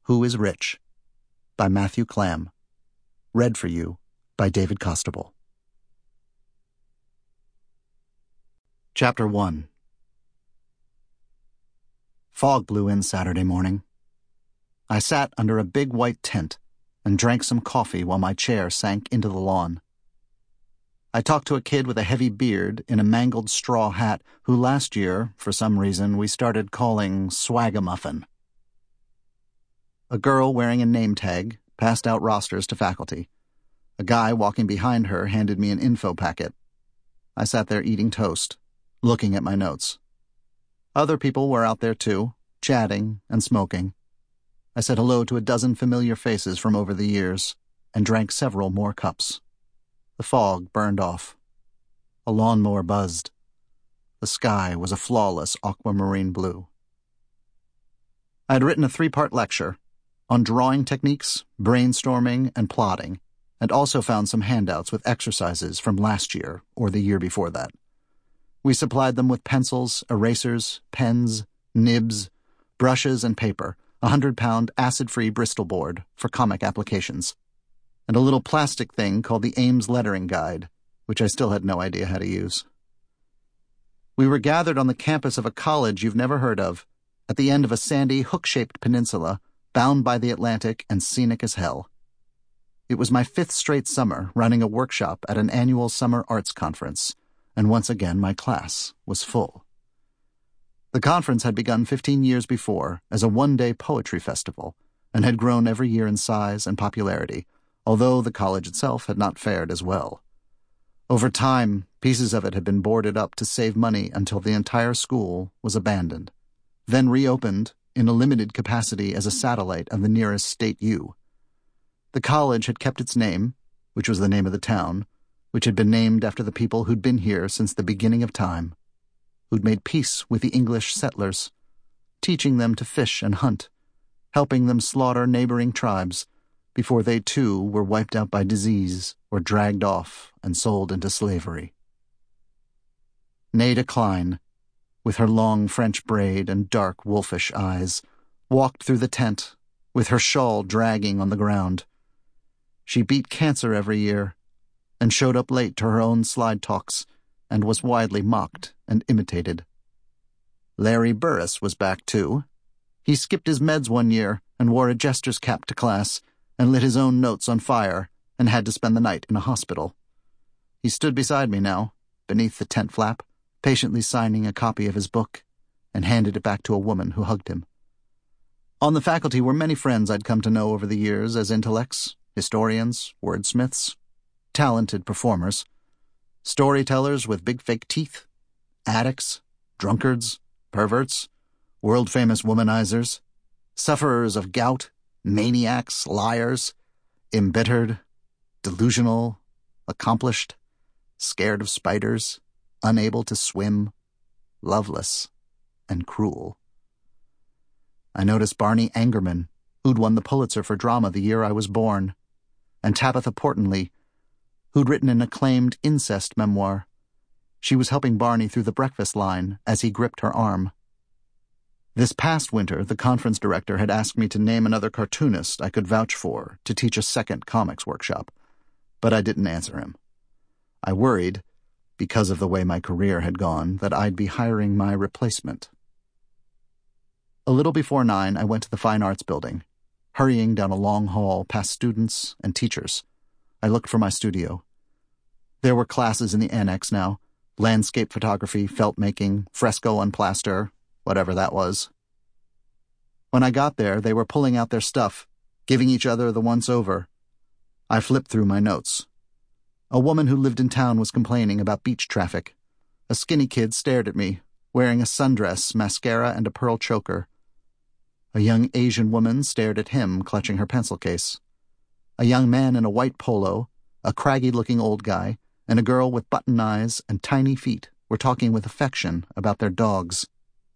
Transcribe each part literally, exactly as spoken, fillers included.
Who is Rich? By Matthew Clam. Read for you by David Costable. Chapter one. Fog blew in Saturday morning. I sat under a big white tent and drank some coffee while my chair sank into the lawn. I talked to a kid with a heavy beard in a mangled straw hat who last year, for some reason, we started calling Swagamuffin. A girl wearing a name tag passed out rosters to faculty. A guy walking behind her handed me an info packet. I sat there eating toast, looking at my notes. Other people were out there too, chatting and smoking. I said hello to a dozen familiar faces from over the years and drank several more cups. The fog burned off. A lawnmower buzzed. The sky was a flawless aquamarine blue. I had written a three-part lecture on drawing techniques, brainstorming, and plotting, and also found some handouts with exercises from last year or the year before that. We supplied them with pencils, erasers, pens, nibs, brushes, and paper, a hundred-pound acid-free Bristol board for comic applications, and a little plastic thing called the Ames Lettering Guide, which I still had no idea how to use. We were gathered on the campus of a college you've never heard of, at the end of a sandy, hook-shaped peninsula, bound by the Atlantic and scenic as hell. It was my fifth straight summer running a workshop at an annual summer arts conference, and once again my class was full. The conference had begun fifteen years before as a one-day poetry festival, and had grown every year in size and popularity, although the college itself had not fared as well. Over time, pieces of it had been boarded up to save money until the entire school was abandoned, then reopened in a limited capacity as a satellite of the nearest state U. The college had kept its name, which was the name of the town, which had been named after the people who'd been here since the beginning of time, who'd made peace with the English settlers, teaching them to fish and hunt, helping them slaughter neighboring tribes, before they too were wiped out by disease or dragged off and sold into slavery. Nada Klein, with her long French braid and dark wolfish eyes, walked through the tent, with her shawl dragging on the ground. She beat cancer every year, and showed up late to her own slide talks, and was widely mocked and imitated. Larry Burris was back too. He skipped his meds one year and wore a jester's cap to class, and lit his own notes on fire, and had to spend the night in a hospital. He stood beside me now, beneath the tent flap, patiently signing a copy of his book, and handed it back to a woman who hugged him. On the faculty were many friends I'd come to know over the years as intellects, historians, wordsmiths, talented performers, storytellers with big fake teeth, addicts, drunkards, perverts, world-famous womanizers, sufferers of gout, maniacs, liars, embittered, delusional, accomplished, scared of spiders, unable to swim, loveless, and cruel. I noticed Barney Angerman, who'd won the Pulitzer for drama the year I was born, and Tabitha Portenley, who'd written an acclaimed incest memoir. She was helping Barney through the breakfast line as he gripped her arm. This past winter, the conference director had asked me to name another cartoonist I could vouch for to teach a second comics workshop, but I didn't answer him. I worried, because of the way my career had gone, that I'd be hiring my replacement. A little before nine, I went to the Fine Arts Building, hurrying down a long hall past students and teachers. I looked for my studio. There were classes in the annex now, landscape photography, felt making, fresco on plaster, whatever that was. When I got there, they were pulling out their stuff, giving each other the once-over. I flipped through my notes. A woman who lived in town was complaining about beach traffic. A skinny kid stared at me, wearing a sundress, mascara, and a pearl choker. A young Asian woman stared at him, clutching her pencil case. A young man in a white polo, a craggy-looking old guy, and a girl with button eyes and tiny feet were talking with affection about their dogs.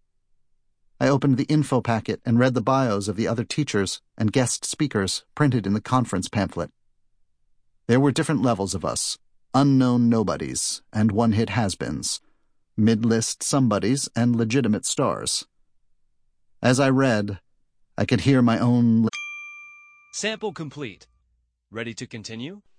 I opened the info packet and read the bios of the other teachers and guest speakers printed in the conference pamphlet. There were different levels of us, unknown nobodies and one-hit has-beens, mid-list somebodies and legitimate stars. As I read, I could hear my own Sample complete. Ready to continue?